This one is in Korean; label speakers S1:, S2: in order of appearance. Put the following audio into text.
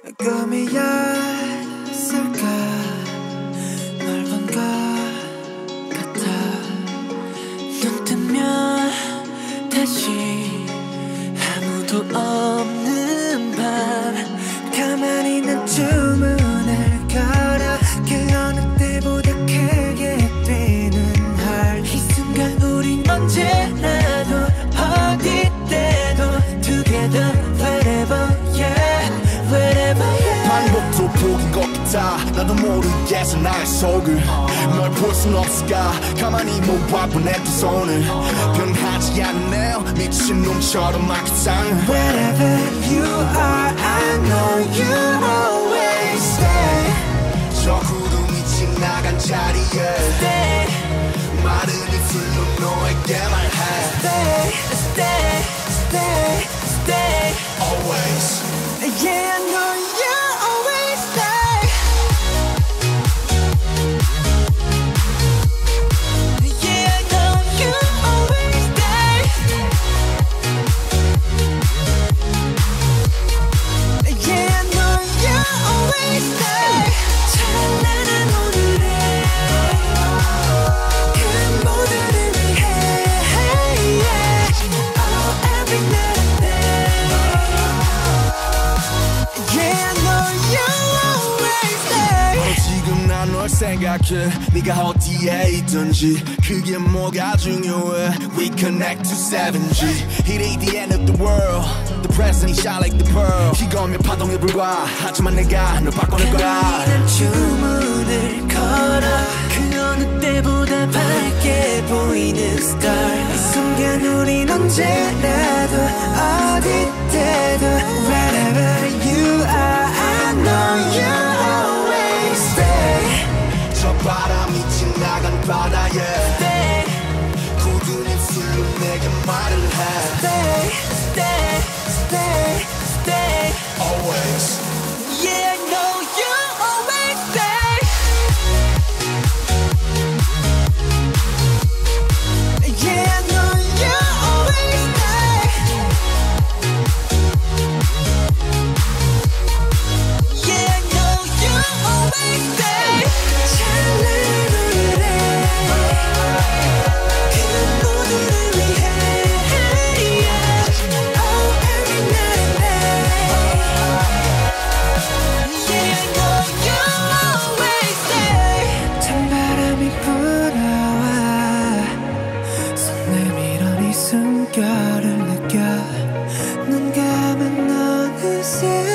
S1: 꿈이었을까 널 본 것 같아. 눈 뜨면 다시 아무도 없는 밤 가만히 난 주문을 걸어 그 어느 때보다 크게 뛰는 heart. 이 순간 우린 언제나도 어디 때도 together wherever yeah wherever yeah.
S2: 방법도 보긴 것 같아. 나도 모르겠어 나의 속을. 널 볼 순 없을까 가만히 못 봐본 내 두 손을. 변하지 않네요 미친놈처럼 막상.
S1: Wherever you are I know you always stay.
S2: 저 구름이 지나간 자리에
S1: Stay
S2: 마른 입술로 너에게 말해.
S1: stay stay stay stay
S2: Always.
S1: yeah I know you always stay. Yeah I know you always stay. Yeah I know you always stay. 찬란한 오늘에 그 모두를 위해 yeah. Oh every night and day. Yeah I know you always stay.
S2: 바로 지금 난 널 생각해. 네가 어디에 있든지 그게 뭐가 중요해. We connect to 7G. It ain't the end of the world. The present shine like the pearl. 이거면 파동에 불과 하지만 내가 널 바꿔낼 거야.
S1: 난 주문을 걸어 그 어느 때보다 밝게 보이는 star. 이 순간 우린 언제라도 어디 때도 wherever you are I know you always stay.
S2: 저 바람이 지나간 바다에
S1: Stay
S2: 굳은 입술로 내게 말을 해.
S1: stay stay stay stay
S2: Always.
S1: yeah I know you always stay. Yeah I know you always stay. Yeah I know you always stay. 찬란한 오늘에 그 모두를 위해 yeah. Oh every night and day. Yeah I know you always stay. 찬바람이 불어와 손 내밀어 네 숨결을 느껴 눈 감은 어느새